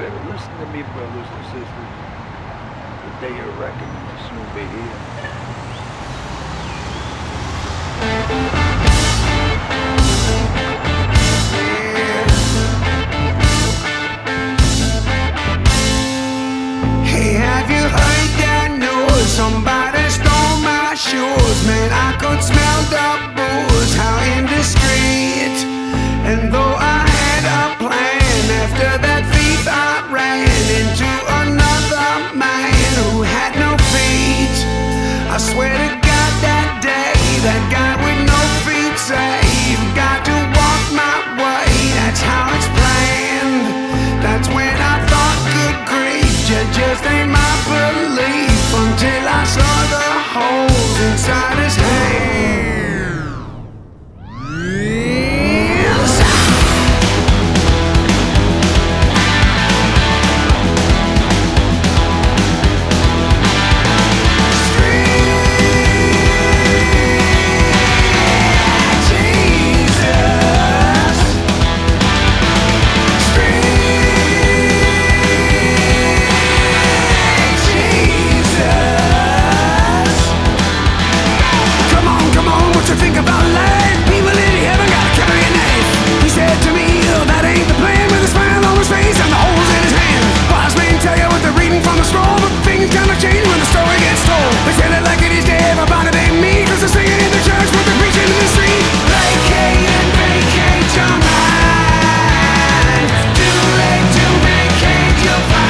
better listen to me, brothers and sisters. The day of reckoning will soon be here. Hey, have you heard that news? Somebody stole my shoes. Man, I could smell the booze out in the street. And though I had a plan, after that thief I ran into another man who had no feet. I swear to God that day, that guy with no feet said, "You've got to walk my way." That's how it's planned. That's when I thought, good grief, it just ain't my belief, until I saw the holes inside his hands. Think about life, people in heaven gotta carry a knife. He said to me, "Oh, that ain't the plan," with a smile on his face and the holes in his hands. Wise men tell you what they're reading from the scroll, but things kinda change when the story gets told. They tell it like it is to everybody they meet, 'cause they're singing in the church, but they're preaching in the street. Vacate and vacate your mind. Too late to vacate your mind.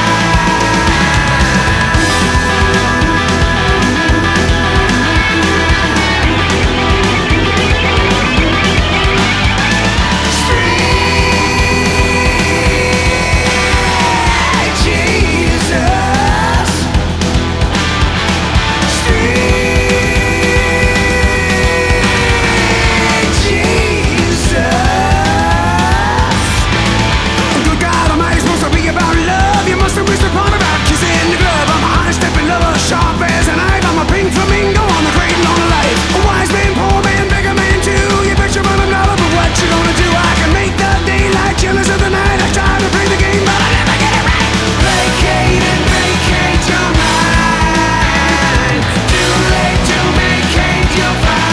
Sharp as a knife, I'm a pink flamingo on the cradle on a life. A wise man, poor man, beggar man too. You bet your bottom dollar, but what you gonna do? I can make the daylight jealous of the night. I try to play the game, but I never get it right. Vacate and vacate your mind. Too late to vacate your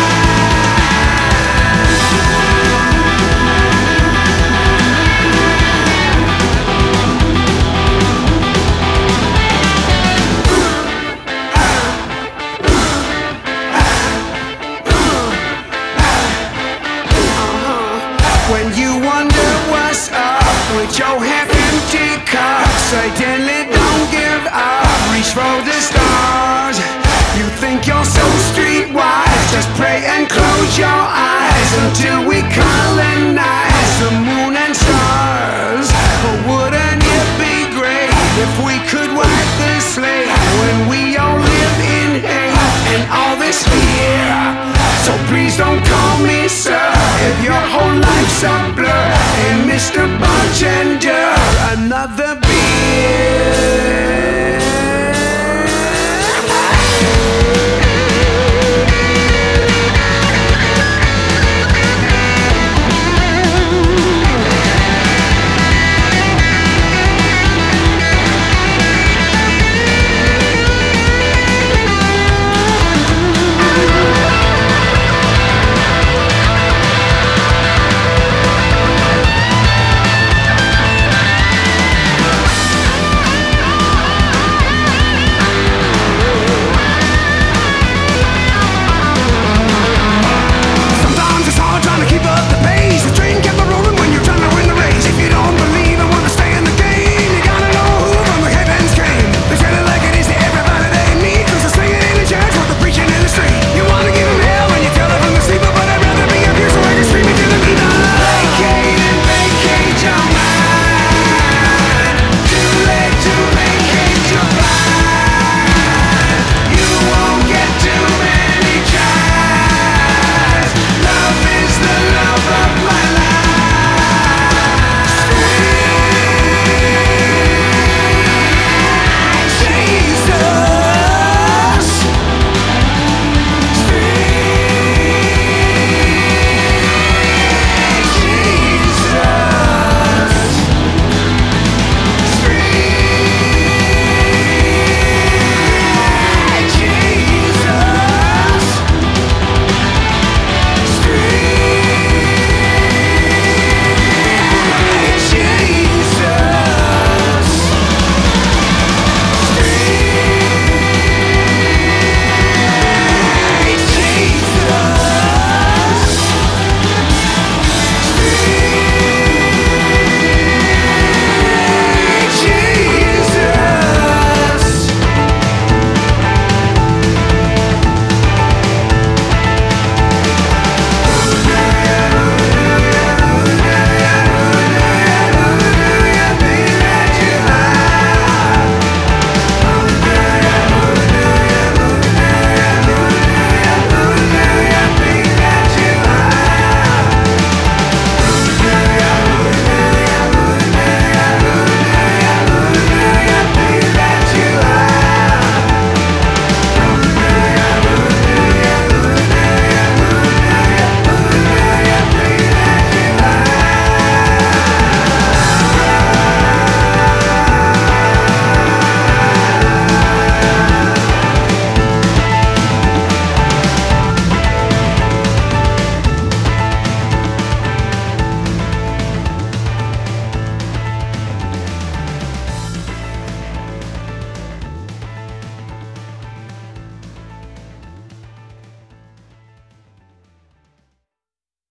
When you wonder what's up with your half-empty cup, certainly don't give up, reach for the stars. You think you're so streetwise, just pray and close your eyes until we colonize the moon and stars. But wouldn't it be great if we could wipe the slate when we all live in hate and all this fear? So please don't call me sir if your whole life's a blur. Hey, Mr. Budget,